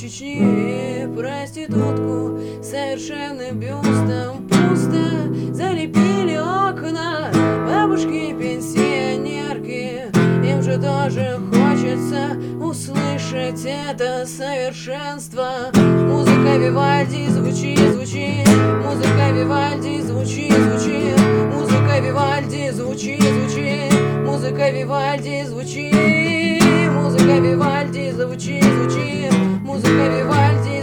Чечни проститутку совершенным бюстом пусто залепили окна бабушки-пенсионерки. Им же тоже хочется услышать это совершенство. Музыка Вивальди звучит, звучит. Музыка Вивальди звучит, звучит. Музыка Вивальди звучит, звучит. Музыка Вивальди звучит. Музыка Вивальди звучит, звучит. Музыка Вивальди